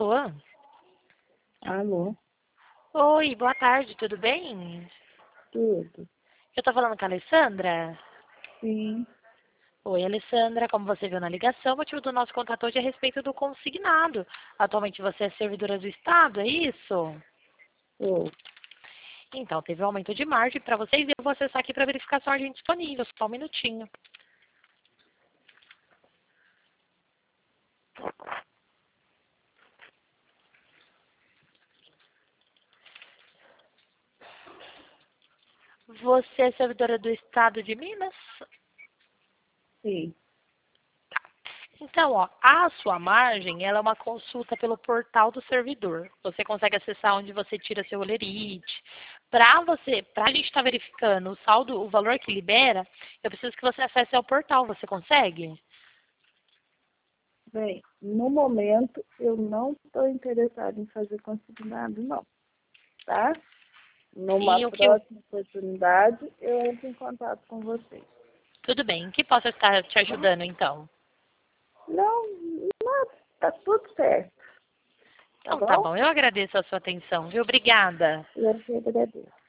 Alô? Alô? Oi, boa tarde, tudo bem? Tudo? Eu tô falando com a Alessandra? Sim. Oi, Alessandra, como você viu na ligação, o motivo do nosso contato hoje é a respeito do consignado. Atualmente você é servidora do Estado, é isso? Ô, Então, teve um aumento de margem para vocês e eu vou acessar aqui para verificar se a ordem disponível, só um minutinho. Você é servidora do Estado de Minas? sim. Então, ó, a sua margem, ela é uma consulta pelo portal do servidor. Você consegue acessar onde você tira seu olerite. Para a gente estar verificando o saldo, o valor que libera, eu preciso que você acesse ao portal. Você consegue? Bem, no momento eu não estou interessada em fazer consignado, não. Tá? Numa Sim, o que... próxima oportunidade eu entro em contato com vocês. Tudo bem. O que posso estar te Tá? ajudando, então? Não, não, tá tudo certo. Tá Então, tá bom? bom. Eu agradeço a sua atenção, viu? Obrigada. Eu que agradeço.